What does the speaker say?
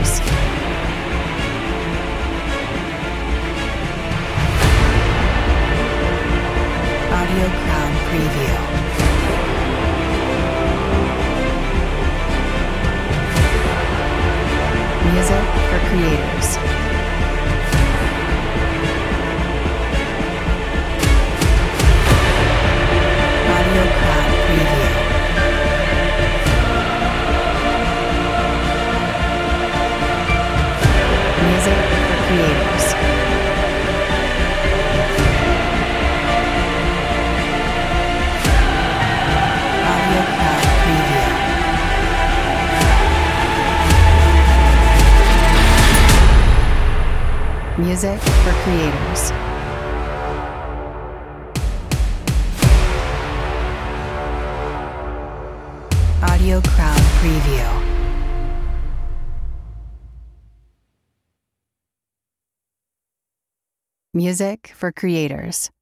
creators. Audio Crowd Preview. Music for creators. Audio Crowd Preview. Music for creators. Audio Crowd Preview. Music for creators. Audio Crowd Preview. Music for creators.